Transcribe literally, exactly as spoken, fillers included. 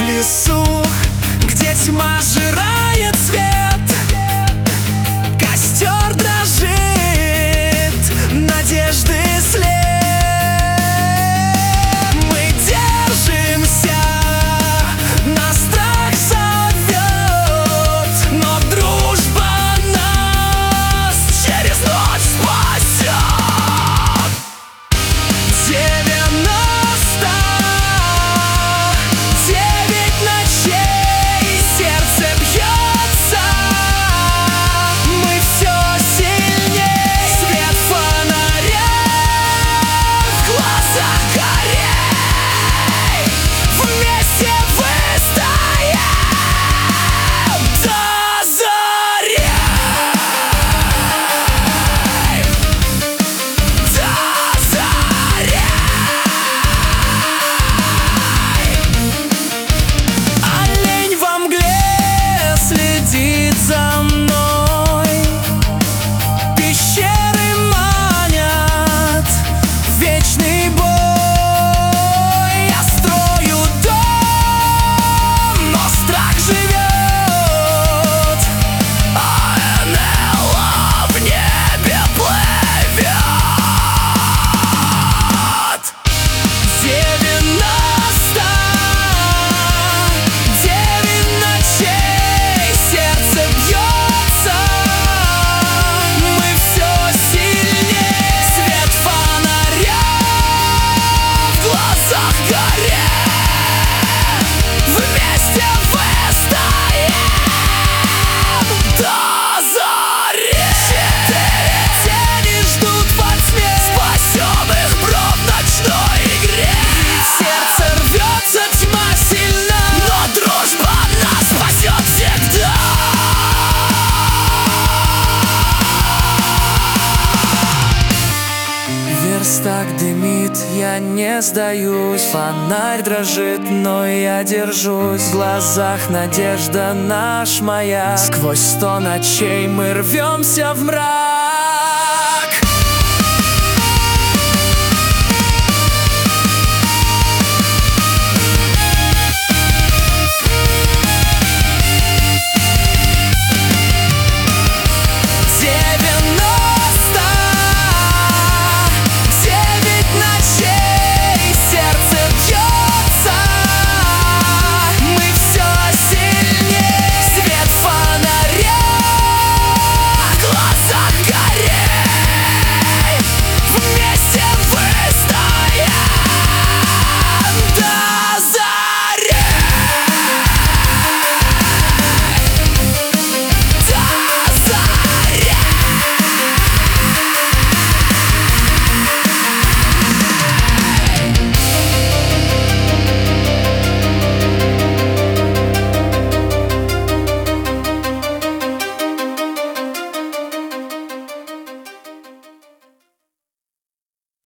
лесу, где тьма сжирает свет, костер дрожит, надежды след. Мы держимся, нас страх зовет, но дружба нас через ночь спасет. Девяносто девять ночей сердце бьется, мы все сильней. Свет фонаря в глазах горей, вместе выстоим до зари. До зари. Олень во мгле следит за мной, пещеры манят в вечный бой. Я строю дом, но страх живет, а эн эл в небе плывет. Девяносто девять ночей сердце бьется, мы все сильней. Свет фонаря в глазах горей, вместе выстоим до зари. Четыре тени ждут во тьме, спасем их брод в ночной игре. Сердце рвется, тьма сильна, но дружба нас спасет всегда. Верстак дымит, я не сдаюсь, фонарь дрожит, но я держусь. В глазах надежда наш маяк, сквозь сто ночей мы рвемся в мрак.